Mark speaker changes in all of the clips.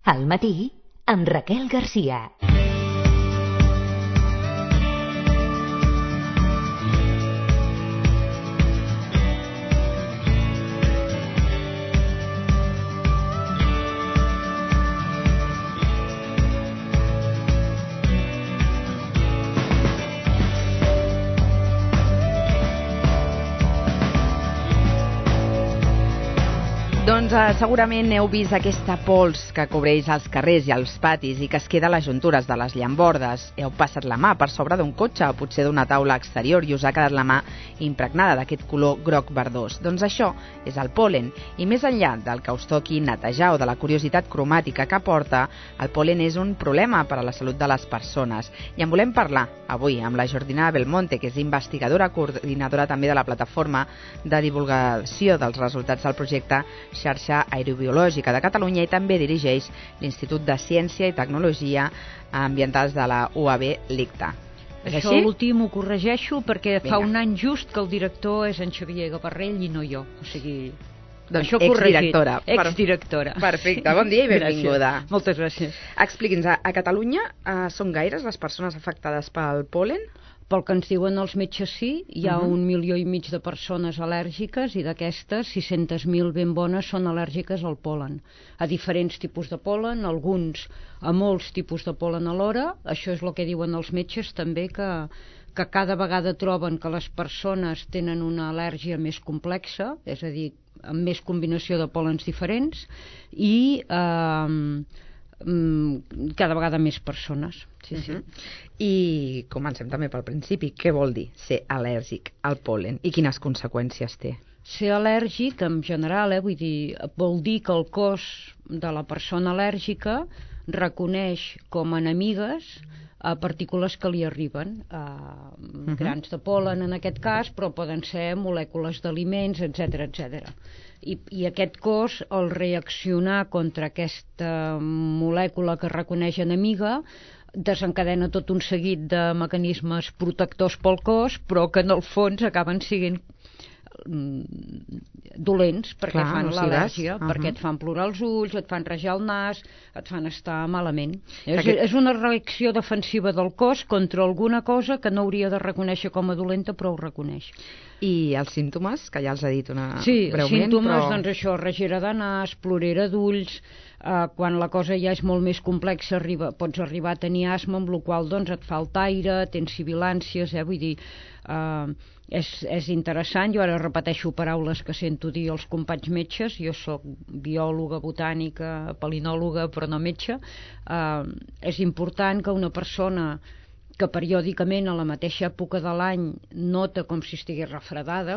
Speaker 1: Al matí, amb Raquel Garcia.
Speaker 2: Doncs segurament heu vist aquesta pols que cobreix els carrers i els patis i que es queda a les juntures de les llambordes. Heu passat la mà per sobre d'un cotxe o potser d'una taula exterior i us ha quedat la mà impregnada d'aquest color groc verdós. Doncs això és el pol·len. I més enllà del que us toqui netejar o de la curiositat cromàtica que porta, el pol·len és un problema per a la salut de les persones. I en volem parlar avui amb la Jordina Belmonte, que és investigadora, coordinadora també de la plataforma de divulgació dels resultats del projecte Xarxa Aerobiològica de Catalunya i també dirigeix l'Institut de Ciència i Tecnologia Ambientals de la UAB LICTA. És
Speaker 3: això
Speaker 2: així?
Speaker 3: L'últim ho corregeixo perquè
Speaker 2: Vinga.
Speaker 3: fa un any just que el director és en Xavier Gavarrell i no jo. O sigui,
Speaker 2: doncs
Speaker 3: això corregit.
Speaker 2: exdirectora.
Speaker 3: Exdirectora.
Speaker 2: Perfecte, bon dia i benvinguda.
Speaker 3: Gràcies. Moltes gràcies.
Speaker 2: Expliqui'ns, a Catalunya són gaires les persones afectades pel pol·len?
Speaker 3: Pel que ens diuen els metges sí, hi ha 1,5 milió de persones al·lèrgiques i d'aquestes 600.000 ben bones són al·lèrgiques al pol·len. A diferents tipus de pol·len, alguns a molts tipus de pol·len alhora. Això és el que diuen els metges també, que cada vegada troben que les persones tenen una al·lèrgia més complexa, és a dir, amb més combinació de pol·lens diferents i cada vegada més persones. Sí, sí.
Speaker 2: I comencem també pel principi. Què vol dir ser al·lèrgic al pol·len i quines conseqüències té?
Speaker 3: Ser al·lèrgic, en general, vull dir, vol dir que el cos de la persona al·lèrgica reconeix com a enemigues a partícules que li arriben, grans de pol·len en aquest cas, però poden ser molècules d'aliments, etc etc. I aquest cos, al reaccionar contra aquesta molècula que reconeix enemiga, desencadena tot un seguit de mecanismes protectors pel cos, però que en el fons acaben sent dolents perquè fan l'al·lèrgia, perquè et fan plorar els ulls, et fan rajar el nas, et fan estar malament. És una reacció defensiva del cos contra alguna cosa que no hauria de reconèixer com a dolenta, però ho reconeix.
Speaker 2: I els símptomes, que ja els ha dit breument,
Speaker 3: símptomes, doncs això, regera de nas, plorera d'ulls, quan la cosa ja és molt més complexa pots arribar a tenir asma, amb la qual doncs et falta aire, tens sibilàncies, vull dir, és interessant. Jo ara repeteixo paraules que sento dir als companys metges, jo soc biòloga, botànica, palinòloga, però no metge. És important que una persona que periòdicament a la mateixa època de l'any nota com si estigués refredada,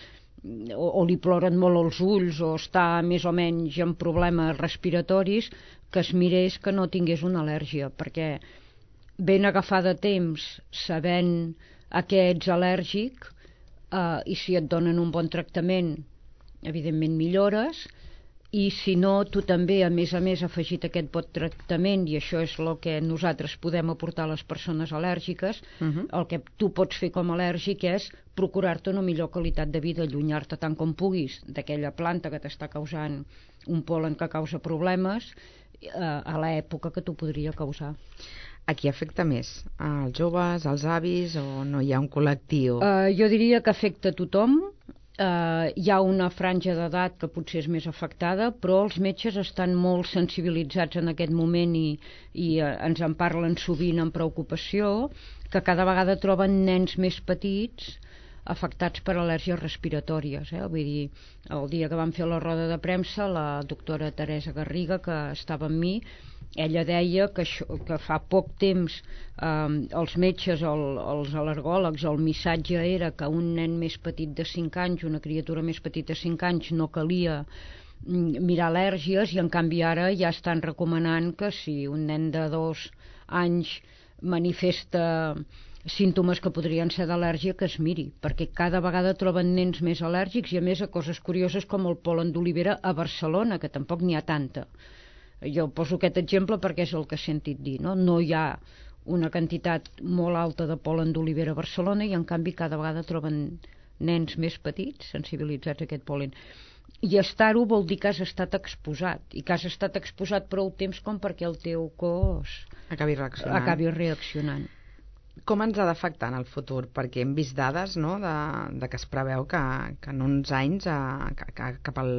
Speaker 3: o li ploren molt els ulls o està més o menys amb problemes respiratoris, que es mirés que no tingués una al·lèrgia, perquè ben agafada temps sabent a què ets al·lèrgic, i si et donen un bon tractament evidentment millores, i si no, tu també a més afegit aquest bon tractament, i això és el que nosaltres podem aportar a les persones al·lèrgiques, el que tu pots fer com a al·lèrgic és procurar-te una millor qualitat de vida, allunyar-te tant com puguis d'aquella planta que t'està causant un pol·len que causa problemes a l'època que t'ho podria causar.
Speaker 2: A qui afecta més? Als joves, als avis, o no hi ha un col·lectiu?
Speaker 3: Jo diria que afecta a tothom. Hi ha una franja d'edat que potser és més afectada, però els metges estan molt sensibilitzats en aquest moment i ens en parlen sovint amb preocupació, que cada vegada troben nens més petits afectats per al·lèrgies respiratòries. Vull dir, el dia que vam fer la roda de premsa, la doctora Teresa Garriga, que estava amb mi, ella deia que fa poc temps els metges, els al·lergòlegs, el missatge era que un nen més petit de 5 anys, una criatura més petita de 5 anys, no calia mirar al·lèrgies, i en canvi ara ja estan recomanant que si un nen de 2 anys manifesta símptomes que podrien ser d'al·lèrgia, que es miri, perquè cada vegada troben nens més al·lèrgics, i a més a coses curioses com el pol·len d'olivera a Barcelona, que tampoc n'hi ha tanta. Jo poso aquest exemple perquè és el que he sentit dir, no hi ha una quantitat molt alta de pol·len d'olivera a Barcelona, i en canvi cada vegada troben nens més petits sensibilitzats a aquest pol·len. I estar-ho vol dir que has estat exposat, i que has estat exposat prou temps com perquè el teu cos
Speaker 2: acabi
Speaker 3: reaccionant.
Speaker 2: Com ens ha d'afectar en el futur? Perquè hem vist dades, no?, de que es preveu que en uns anys, cap al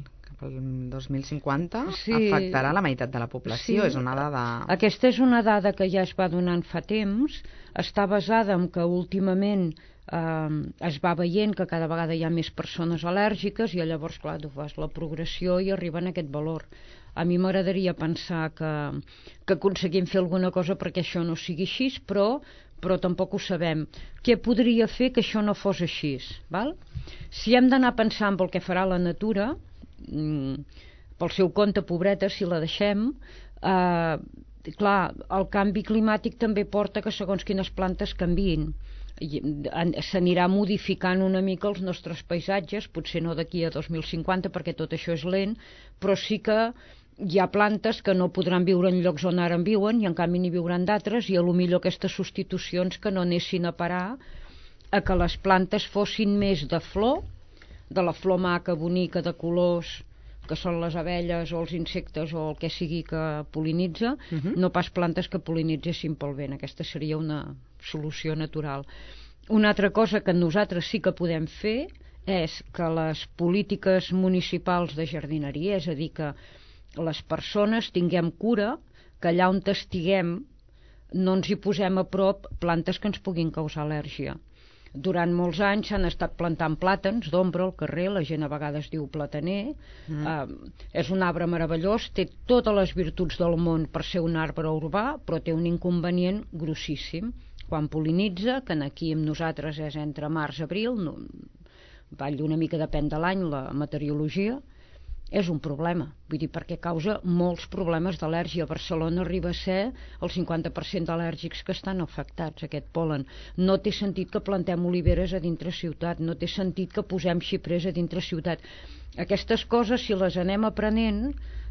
Speaker 2: 2050, afectarà la meitat de la població.
Speaker 3: Sí.
Speaker 2: És una dada...
Speaker 3: Aquesta és una dada que ja es va donant fa temps, està basada en que últimament es va veient que cada vegada hi ha més persones al·lèrgiques i llavors, clar, tu fas la progressió i arriben a aquest valor. A mi m'agradaria pensar que aconseguim fer alguna cosa perquè això no sigui així, però tampoc ho sabem. Què podria fer que això no fos així? Val? Si hem d'anar pensant pel que farà la natura, pel seu compte, pobreta, si la deixem, clar, el canvi climàtic també porta que segons quines plantes canviïn. S'anirà modificant una mica els nostres paisatges, potser no d'aquí a 2050 perquè tot això és lent, però sí que hi ha plantes que no podran viure en llocs on ara en viuen i en canvi n'hi viuran d'altres, i potser aquestes substitucions que no anessin a parar a que les plantes fossin més de flor, de la flor maca, bonica, de colors, que són les abelles o els insectes o el que sigui que pol·linitza, no pas plantes que pol·linitzessin pel vent. Aquesta seria una solució natural. Una altra cosa que nosaltres sí que podem fer és que les polítiques municipals de jardineria, és a dir, que les persones tinguem cura que allà on estiguem no ens hi posem a prop plantes que ens puguin causar al·lèrgia. Durant molts anys s'han estat plantant plàtans d'ombra al carrer, la gent a vegades diu plataner, és un arbre meravellós, té totes les virtuts del món per ser un arbre urbà, però té un inconvenient grossíssim. Quan pol·linitza, que aquí amb nosaltres és entre març i abril, una mica depèn de l'any la meteorologia, és un problema, vull dir, perquè causa molts problemes d'al·lèrgia. A Barcelona arriba a ser el 50% d'al·lèrgics que estan afectats, aquest pol·len. No té sentit que plantem oliveres a dintre ciutat, no té sentit que posem xiprers a dintre ciutat. Aquestes coses, si les anem aprenent,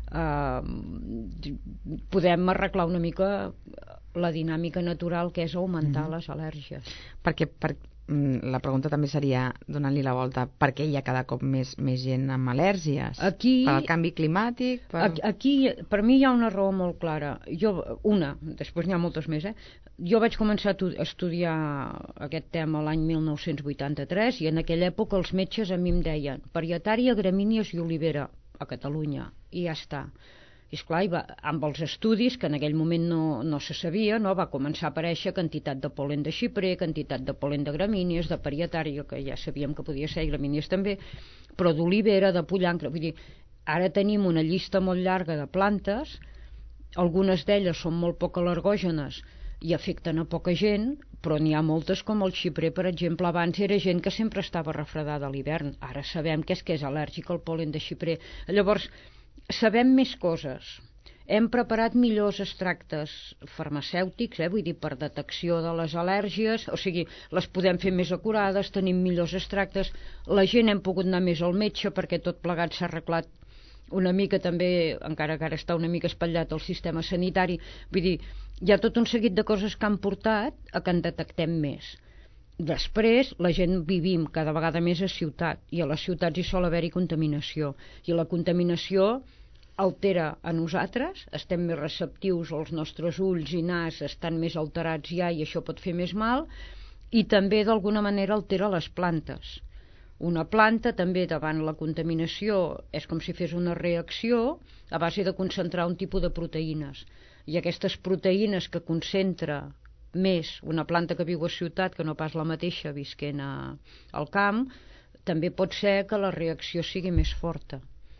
Speaker 3: podem arreglar una mica la dinàmica natural que és augmentar les al·lèrgies.
Speaker 2: Perquè la pregunta també seria, donant-li la volta, per què hi ha cada cop més gent amb al·lèrgies?
Speaker 3: Aquí,
Speaker 2: per al canvi climàtic?
Speaker 3: Aquí, per mi hi ha una raó molt clara. Després n'hi ha moltes més. Jo vaig començar a estudiar aquest tema l'any 1983 i en aquella època els metges a mi em deien parietària, gramínies i olivera a Catalunya, i ja està. I esclar, amb els estudis, que en aquell moment no se sabia, va començar a aparèixer quantitat de pol·len de xiprer, quantitat de pol·len de gramínies, de parietària, que ja sabíem que podia ser, i gramínies també, però d'olivera, de pollancre. Vull dir, ara tenim una llista molt llarga de plantes, algunes d'elles són molt poc al·lergògenes i afecten a poca gent, però n'hi ha moltes com el xiprer, per exemple. Abans era gent que sempre estava refredada a l'hivern, ara sabem que és al·lèrgic al pol·len de xiprer. Llavors, sabem més coses. Hem preparat millors extractes farmacèutics, vull dir, per detecció de les al·lèrgies, o sigui, les podem fer més acurades, tenim millors extractes, la gent hem pogut anar més al metge perquè tot plegat s'ha arreglat una mica també, encara que ara està una mica espatllat el sistema sanitari. Vull dir, hi ha tot un seguit de coses que han portat a que en detectem més. Després, la gent vivim cada vegada més a ciutat, i a les ciutats hi sol haver-hi contaminació, i la contaminació altera a nosaltres, estem més receptius, els nostres ulls i nas estan més alterats ja i això pot fer més mal, i també d'alguna manera altera les plantes. Una planta també davant la contaminació és com si fes una reacció a base de concentrar un tipus de proteïnes, i aquestes proteïnes que concentra més una planta que viu a ciutat que no pas la mateixa visquent al camp, també pot ser que la reacció sigui més forta.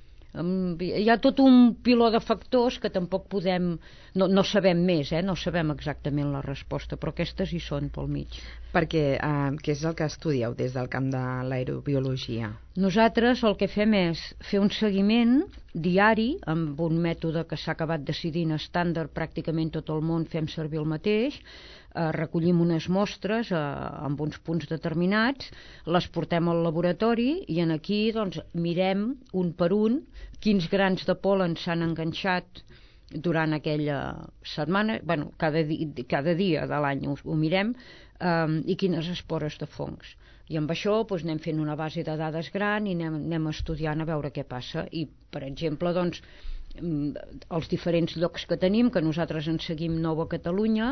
Speaker 3: Hi ha tot un piló de factors que tampoc podem... No sabem més, no sabem exactament la resposta, però aquestes hi són pel mig.
Speaker 2: Perquè què és el que estudieu des del camp de l'aerobiologia?
Speaker 3: Nosaltres el que fem és fer un seguiment diari amb un mètode que s'ha acabat decidint estàndard, pràcticament tot el món fem servir el mateix. Recollim unes mostres amb uns punts determinats, les portem al laboratori i aquí mirem un per un quins grans de pol·len s'han enganxat durant aquella setmana, cada dia de l'any ho mirem, i quines espores de fongs. I amb això doncs, anem fent una base de dades gran i anem estudiant a veure què passa. I, per exemple, doncs, els diferents llocs que tenim, que nosaltres en seguim 9 a Catalunya,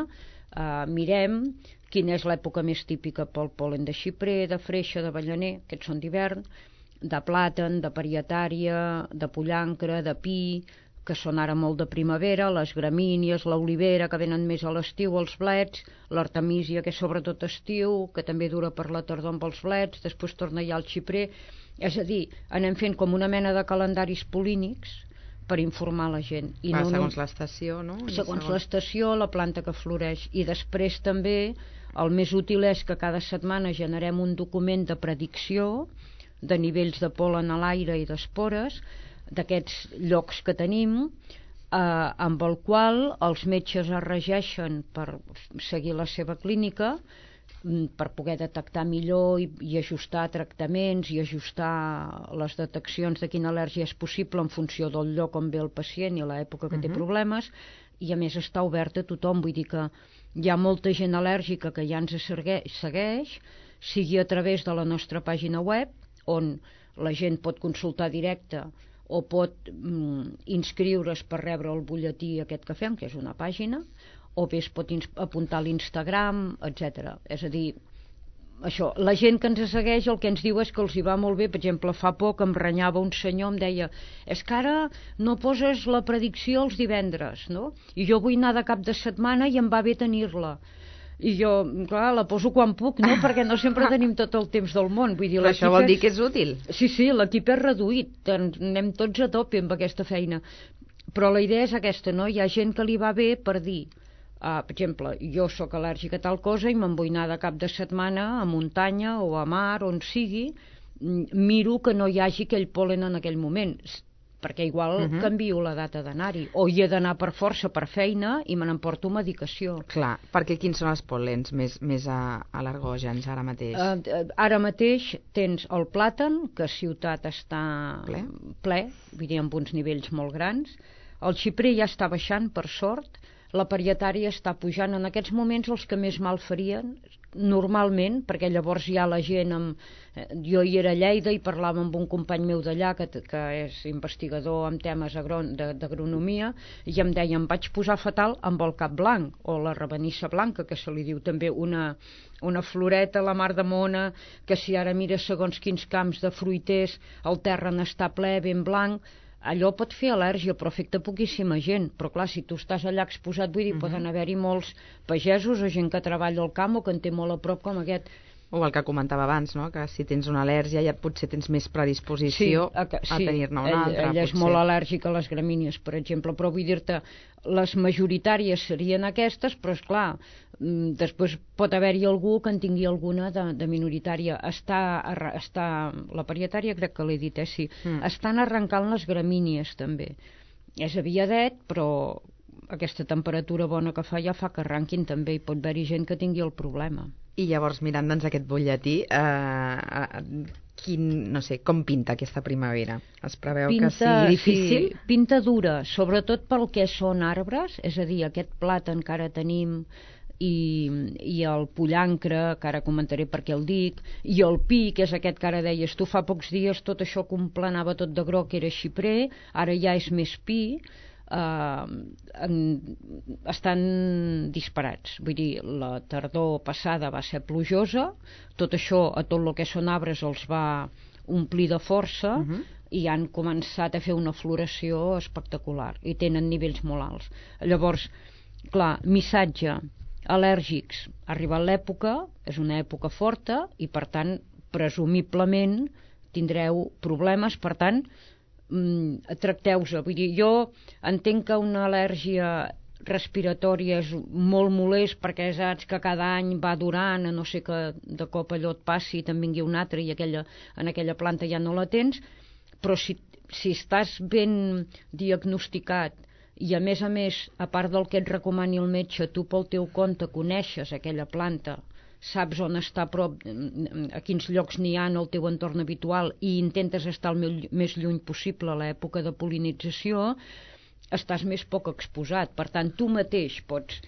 Speaker 3: mirem quina és l'època més típica pel pol·len de xiprer, de freixa, d'avellaner, aquests són d'hivern, de plàtan, de parietària, de pollancre, de pi, que són ara molt de primavera, les gramínies, l'olivera, que venen més a l'estiu, els blets, l'artemísia, que és sobretot estiu, que també dura per la tardor amb els blets, després torna ja al xiprer. És a dir, anem fent com una mena de calendaris polínics per informar la gent.
Speaker 2: I segons l'estació, no?
Speaker 3: Segons l'estació, la planta que floreix. I després també el més útil és que cada setmana generem un document de predicció de nivells de pol·len a l'aire i d'espores d'aquests llocs que tenim, amb el qual els metges es regeixen per seguir la seva clínica, per poder detectar millor i ajustar tractaments i ajustar les deteccions de quina al·lèrgia és possible en funció del lloc on ve el pacient i l'època que té problemes, i a més està obert a tothom, vull dir que hi ha molta gent al·lèrgica que ja ens segueix, sigui a través de la nostra pàgina web, on la gent pot consultar directe o pot inscriure's per rebre el butlletí aquest que fem, que és una pàgina, o bé es pot apuntar a l'Instagram, etc. És a dir, això, la gent que ens segueix el que ens diu és que els hi va molt bé. Per exemple, fa poc em renyava un senyor, em deia, és que ara no poses la predicció els divendres, no? I jo vull anar de cap de setmana i em va bé tenir-la. I jo, clar, la poso quan puc, no? Perquè no sempre tenim tot el temps del món. Vull dir,
Speaker 2: però això vol dir que és útil.
Speaker 3: Sí, l'equip és reduït, anem tots a tope amb aquesta feina. Però la idea és aquesta, no? Hi ha gent que li va bé per dir, per exemple, jo sóc al·lèrgica a tal cosa i me'n vull anar de cap de setmana a muntanya o a mar, on sigui, miro que no hi hagi aquell pol·len en aquell moment, perquè igual canvio la data d'anar-hi, o hi he d'anar per força, per feina, i me n'emporto medicació.
Speaker 2: Clar, perquè quins són els pol·lens més al·lergògens ara mateix?
Speaker 3: Ara mateix tens el plàtan, que a Ciutat està ple, vull dir, amb uns nivells molt grans, el xiprer ja està baixant, per sort, la parietària està pujant. En aquests moments els que més mal farien, normalment, perquè llavors ja la gent jo hi era a Lleida i parlava amb un company meu d'allà que és investigador en temes d'agronomia, i em deia, em vaig posar fatal amb el cap blanc o la rabanissa blanca, que se li diu també una floreta a la mar de Mona, que si ara mires segons quins camps de fruiters el terra n'està ple, ben blanc, allò pot fer al·lèrgia, però afecta poquíssima gent. Però clar, si tu estàs allà exposat, vull dir, poden haver-hi molts pagesos o gent que treballa al camp o que en té molt a prop com aquest.
Speaker 2: O el que comentava abans, no? Que si tens una al·lèrgia ja potser tens més predisposició a tenir-ne una altra.
Speaker 3: Ell és molt al·lèrgic a les gramínies, per exemple, però vull dir-te, les majoritàries serien aquestes, però esclar, després pot haver-hi algú que en tingui alguna de minoritària. La parietària crec que l'he dit, sí. Estan arrencant les gramínies també. És aviadet, però aquesta temperatura bona que fa ja fa que arranquin també, i pot haver-hi gent que tingui el problema.
Speaker 2: I llavors, mirant doncs aquest butlletí, com pinta aquesta primavera? Es preveu que sigui difícil?
Speaker 3: Sí, pinta dura, sobretot pel que són arbres, és a dir, aquest plàtan que ara tenim, i el pollancre, que ara comentaré per què el dic, i el pi, que és aquest que ara deies tu, fa pocs dies tot això que omplenava tot de groc era xiprer, ara ja és més pi, estan disparats. Vull dir, la tardor passada va ser plujosa, tot això a tot el que són arbres els va omplir de força, i han començat a fer una floració espectacular i tenen nivells molt alts. Llavors, clar, missatge, al·lèrgics, ha arribat l'època, és una època forta i per tant, presumiblement tindreu problemes, per tant tracteu-se. Vull dir, jo entenc que una al·lèrgia respiratòria és molt molest perquè saps que cada any va durant, a no ser que de cop allò et passi i te'n vingui un altre i en aquella planta ja no la tens, però si estàs ben diagnosticat i a més, a part del que et recomani el metge, tu pel teu compte coneixes aquella planta, saps on està a prop, a quins llocs n'hi ha en el teu entorn habitual i intentes estar el més lluny possible a l'època de pol·linització, estàs més poc exposat. Per tant, tu mateix pots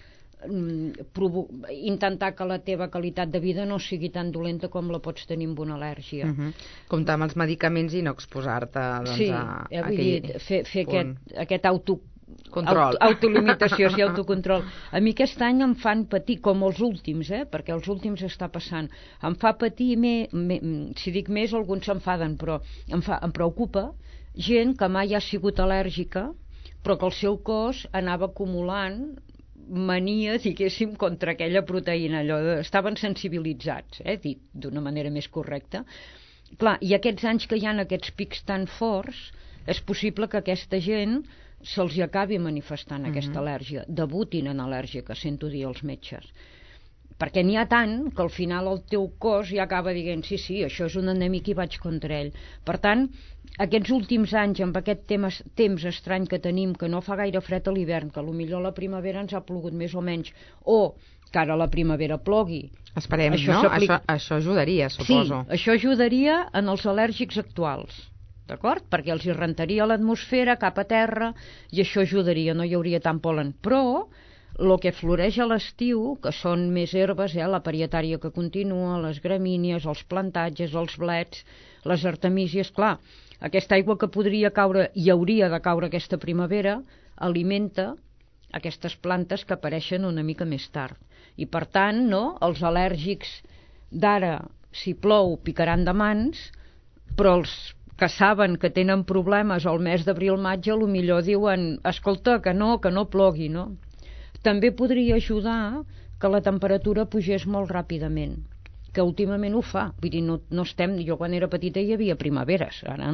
Speaker 3: intentar que la teva qualitat de vida no sigui tan dolenta com la pots tenir amb una al·lèrgia.
Speaker 2: Comptar amb els medicaments i no exposar-te a
Speaker 3: aquell fer aquest
Speaker 2: control.
Speaker 3: Autolimitació, sí, autocontrol. A mi aquest any em fan patir, com els últims, perquè els últims està passant. Em fa patir, si dic més, alguns s'enfaden, però em preocupa gent que mai ha sigut al·lèrgica, però que el seu cos anava acumulant mania, diguéssim, contra aquella proteïna. Estaven sensibilitzats, dit d'una manera més correcta. Clar, i aquests anys que hi ha aquests pics tan forts, és possible que aquesta gent se'ls acabi manifestant aquesta al·lèrgia, debutin en al·lèrgia, que sento dir als metges. Perquè n'hi ha tant que al final el teu cos ja acaba dient sí, això és un enemic i vaig contra ell. Per tant, aquests últims anys, amb aquest temps estrany que tenim, que no fa gaire fred a l'hivern, que potser la primavera ens ha plogut més o menys, o que ara la primavera plogui.
Speaker 2: Esperem, això ajudaria, suposo.
Speaker 3: Sí, això ajudaria en els al·lèrgics actuals. D'acord? Perquè els hi rentaria l'atmosfera cap a terra i això ajudaria, no hi hauria tant pol·len. Però el que floreix a l'estiu, que són més herbes, la parietària que continua, les gramínies, els plantatges, els blets, les artemísies, clar, aquesta aigua que podria caure i hauria de caure aquesta primavera alimenta aquestes plantes que apareixen una mica més tard. I per tant, els al·lèrgics d'ara, si plou, picaran de mans, però els que saben que tenen problemes al mes d'abril-maig, potser diuen, escolta, que no plogui, no? També podria ajudar que la temperatura pugés molt ràpidament, que últimament ho fa. Vull dir, jo quan era petita hi havia primaveres, ara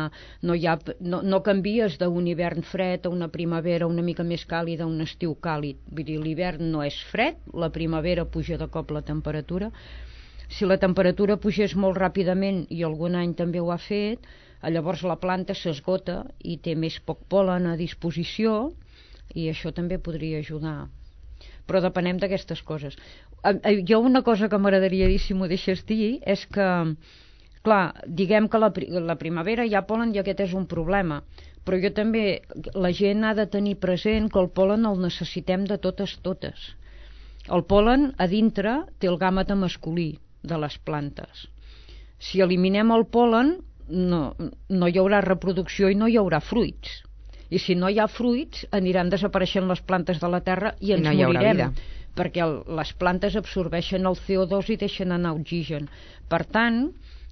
Speaker 3: no canvies d'un hivern fred a una primavera una mica més càlida, un estiu càlid. Vull dir, l'hivern no és fred, la primavera puja de cop la temperatura. Si la temperatura pugés molt ràpidament, i algun any també ho ha fet, llavors la planta s'esgota i té més poc pol·len a disposició i això també podria ajudar. Però depenem d'aquestes coses. Jo una cosa que m'agradaria dir, si m'ho deixes dir, és que, clar, diguem que la primavera hi ha pol·len i aquest és un problema, però jo també, la gent ha de tenir present que el pol·len el necessitem de totes. El pol·len a dintre té el gàmeta masculí de les plantes. Si eliminem el pol·len, no hi haurà reproducció i no hi haurà fruits. I si no hi ha fruits, aniran desapareixent les plantes de la terra i ens morirem. Perquè les plantes absorbeixen el CO2 i deixen anar oxigen. Per tant,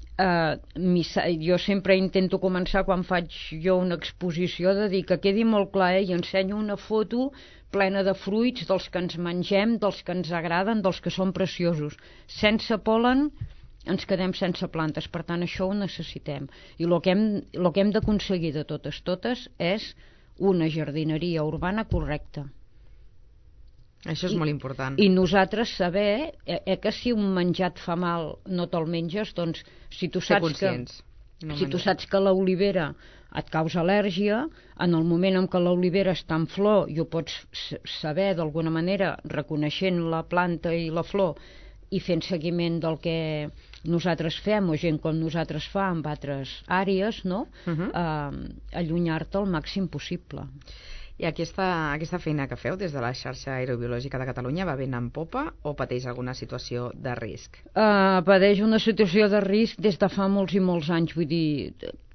Speaker 3: jo sempre intento començar, quan faig jo una exposició, de dir que quedi molt clar, i ensenyo una foto plena de fruits, dels que ens mengem, dels que ens agraden, dels que són preciosos. Sense pol·len ens quedem sense plantes, per tant això ho necessitem. I el que hem d'aconseguir de totes és una jardineria urbana correcta.
Speaker 2: Això és molt important.
Speaker 3: I nosaltres saber que si un menjar et fa mal no te'l menges, doncs si tu saps que l'olivera et causa al·lèrgia, en el moment en què l'olivera està en flor i ho pots saber d'alguna manera reconeixent la planta i la flor i fent seguiment del que nosaltres fem o gent com nosaltres fa en altres àrees, allunyar-te el màxim possible.
Speaker 2: I aquesta feina que feu des de la xarxa aerobiològica de Catalunya va ben en popa o pateix alguna situació de risc?
Speaker 3: Pateix una situació de risc des de fa molts i molts anys. Vull dir,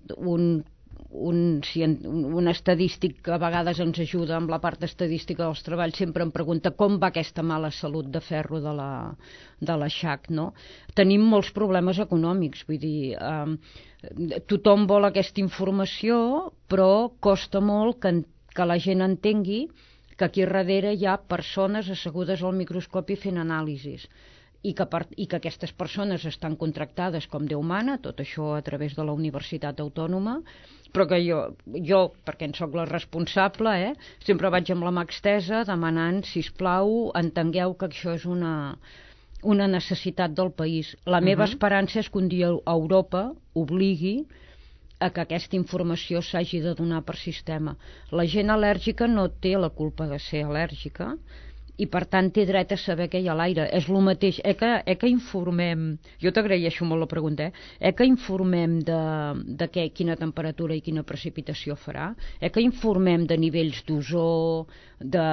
Speaker 3: un estadístic que a vegades ens ajuda amb la part estadística dels treballs sempre em pregunta com va aquesta mala salut de ferro de la XAC, no? Tenim molts problemes econòmics, vull dir, tothom vol aquesta informació, però costa molt que la gent entengui que aquí darrere hi ha persones assegudes al microscopi fent anàlisis i que aquestes persones estan contractades com Déu mana, tot això a través de la Universitat Autònoma, però que jo perquè en sóc la responsable, sempre vaig amb la mà estesa demanant, sisplau, entengueu que això és una necessitat del país. La meva esperança és que un dia Europa obligui a que aquesta informació s'hagi de donar per sistema. La gent al·lèrgica no té la culpa de ser al·lèrgica i per tant té dret a saber què hi ha a l'aire. És el mateix, que informem, jo t'agraeixo molt la pregunta, que informem de quina temperatura i quina precipitació farà, que informem de nivells d'ozó, de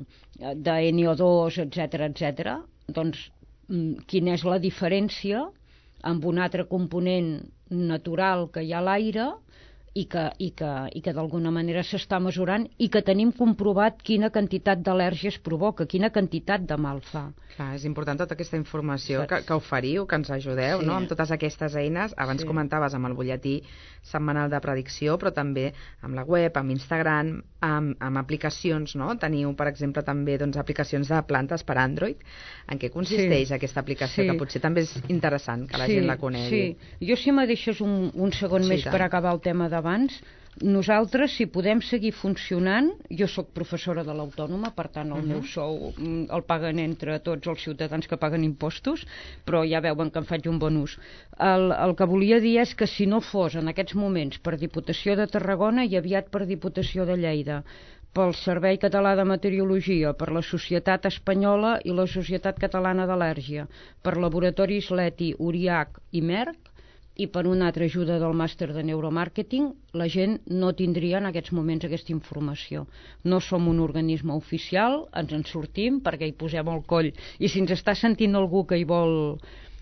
Speaker 3: NO2, etc. Doncs quina és la diferència amb un altre component natural que hi ha a l'aire i que d'alguna manera s'està mesurant i que tenim comprovat quina quantitat d'al·lèrgies provoca, quina quantitat de mal fa.
Speaker 2: Clar, és important tota aquesta informació que oferiu, que ens ajudeu, no? Amb totes aquestes eines. Abans comentaves amb el butlletí setmanal de predicció, però també amb la web, amb Instagram, amb aplicacions, no? Teniu, per exemple, també aplicacions de plantes per Android. En què consisteix aquesta aplicació? Que potser també és interessant que la gent la conegui.
Speaker 3: Jo, si me deixes un segon més per acabar el tema d'abans, nosaltres, si podem seguir funcionant, jo sóc professora de l'Autònoma, per tant el meu sou el paguen entre tots els ciutadans que paguen impostos, però ja veuen que en faig un bon ús. El que volia dir és que si no fos en aquests moments per Diputació de Tarragona i aviat per Diputació de Lleida, pel Servei Català de Meteorologia, per la Societat Espanyola i la Societat Catalana d'Al·lèrgia, per Laboratoris Leti, Uriach i Merck, i per una altra ajuda del màster de neuromàrqueting, la gent no tindria en aquests moments aquesta informació. No som un organisme oficial, ens en sortim perquè hi posem el coll. I si ens està sentint algú que hi vol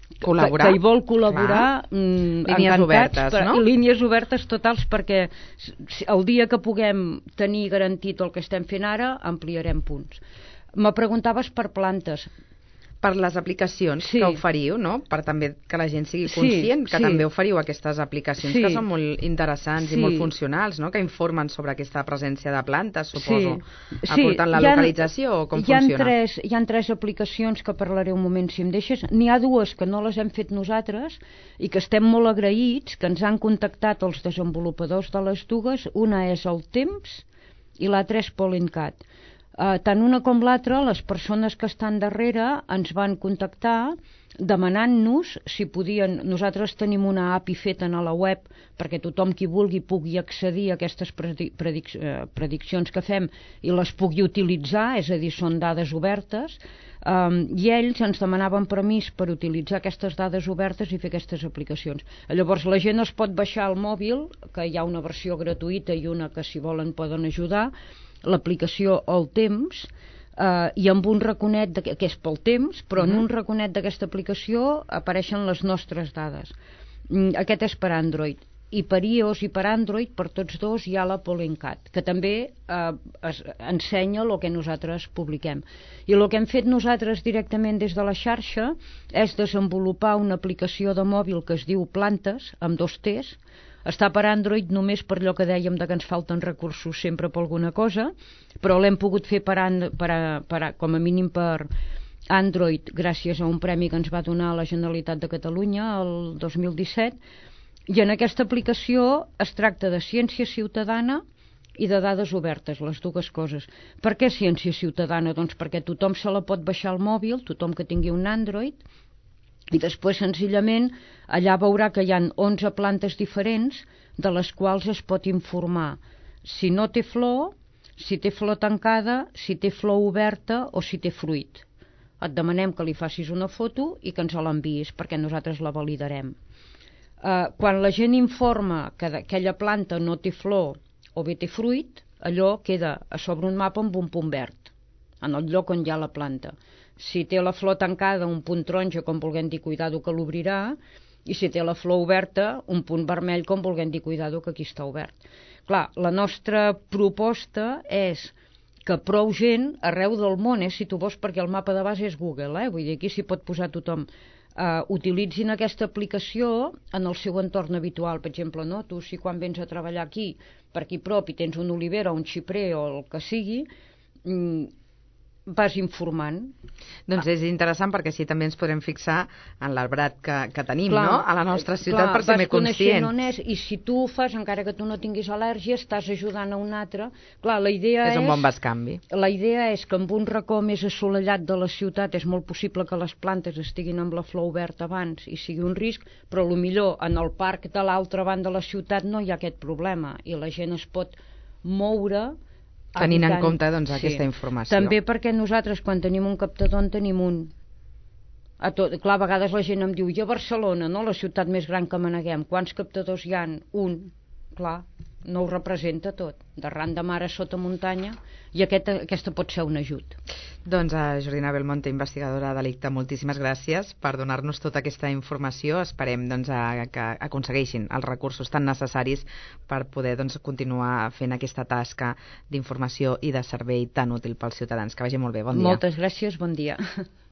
Speaker 3: col·laborar,
Speaker 2: línies obertes, no?
Speaker 3: Línies obertes totals, perquè el dia que puguem tenir garantit el que estem fent ara, ampliarem punts. Me preguntaves per plantes.
Speaker 2: Per les aplicacions que oferiu, no? Per també que la gent sigui conscient que també oferiu aquestes aplicacions que són molt interessants i molt funcionals, no? Que informen sobre aquesta presència de plantes, suposo, aportant la localització o com funciona?
Speaker 3: Hi ha 3 aplicacions que parlaré un moment, si em deixes. N'hi ha 2 que no les hem fet nosaltres i que estem molt agraïts, que ens han contactat els desenvolupadors de les dues. Una és el Temps i l'altra és Pollencat. Tant una com l'altra, les persones que estan darrere ens van contactar demanant-nos si podien. Nosaltres tenim una API feta a la web perquè tothom qui vulgui pugui accedir a aquestes prediccions que fem i les pugui utilitzar, és a dir, són dades obertes, i ells ens demanaven permís per utilitzar aquestes dades obertes i fer aquestes aplicacions. Llavors la gent es pot baixar al mòbil, que hi ha una versió gratuïta i una que si volen poden ajudar, l'aplicació El Temps, i amb un raconet que és pel temps, però en un raconet d'aquesta aplicació apareixen les nostres dades. Aquest és per Android, i per iOS i per Android, per tots dos, hi ha la Pollencat, que també ensenya el que nosaltres publiquem. I el que hem fet nosaltres directament des de la xarxa és desenvolupar una aplicació de mòbil que es diu Plantes, amb 2 T's. Està per Android només per allò que dèiem que ens falten recursos sempre per alguna cosa, però l'hem pogut fer com a mínim per Android gràcies a un premi que ens va donar la Generalitat de Catalunya el 2017, i en aquesta aplicació es tracta de ciència ciutadana i de dades obertes, les dues coses. Per què ciència ciutadana? Doncs perquè tothom se la pot baixar al mòbil, tothom que tingui un Android, i després senzillament allà veurà que hi ha 11 plantes diferents de les quals es pot informar si no té flor, si té flor tancada, si té flor oberta o si té fruit. Et demanem que li facis una foto i que ens l'enviïs perquè nosaltres la validarem. Quan la gent informa que aquella planta no té flor o bé té fruit, allò queda a sobre un mapa amb un punt verd en el lloc on hi ha la planta. Si té la flor tancada, un punt taronja, com volguem dir, cuidado que l'obrirà, i si té la flor oberta, un punt vermell, com volguem dir, cuidado que aquí està obert. Clar, la nostra proposta és que prou gent arreu del món, si tu vols, perquè el mapa de base és Google, vull dir, aquí s'hi pot posar tothom, utilitzin aquesta aplicació en el seu entorn habitual. Per exemple, no? Tu si quan vens a treballar aquí, per aquí prop, i tens un oliver o un xiprer o el que sigui, vas informant.
Speaker 2: Doncs és interessant perquè així també ens podrem fixar en l'arbrat que tenim, no? A la nostra ciutat, per ser més conscient.
Speaker 3: I si tu ho fas, encara que tu no tinguis al·lèrgia, estàs ajudant a un altre. Clar, la idea
Speaker 2: és un bon bescanvi.
Speaker 3: La idea és que amb un racó més assolellat de la ciutat és molt possible que les plantes estiguin amb la flor oberta abans i sigui un risc, però millor en el parc de l'altra banda de la ciutat no hi ha aquest problema i la gent es pot moure
Speaker 2: tenint en compte doncs, aquesta informació.
Speaker 3: També perquè nosaltres quan tenim un captador en tenim un. Clar, a vegades la gent em diu, i a Barcelona, no, la ciutat més gran que maneguem, quants captadors hi ha? Un. Clar, no ho representa tot. D'arran de mar a sota muntanya, i aquesta pot ser un ajut.
Speaker 2: Doncs a Jordina Belmonte, investigadora de delicte, moltíssimes gràcies per donar-nos tota aquesta informació. Esperem doncs, que aconsegueixin els recursos tan necessaris per poder doncs, continuar fent aquesta tasca d'informació i de servei tan útil pels ciutadans. Que vagi molt bé, bon dia.
Speaker 3: Moltes gràcies, bon dia.